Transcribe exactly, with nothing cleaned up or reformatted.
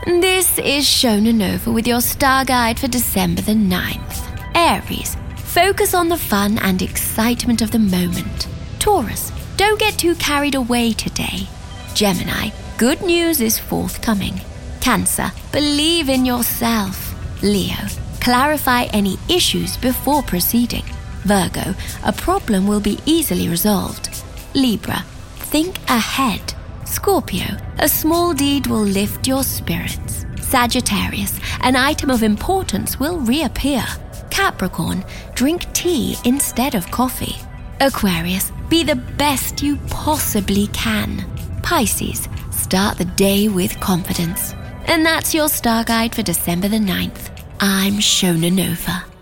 This is Shona Nova with your star guide for December the ninth. Aries, focus on the fun and excitement of the moment. Taurus, don't get too carried away today. Gemini, good news is forthcoming. Cancer, believe in yourself. Leo, clarify any issues before proceeding. Virgo, a problem will be easily resolved. Libra, think ahead. Scorpio, a small deed will lift your spirits. Sagittarius, an item of importance will reappear. Capricorn, drink tea instead of coffee. Aquarius, be the best you possibly can. Pisces, start the day with confidence. And that's your star guide for December the ninth. I'm Shona Nova.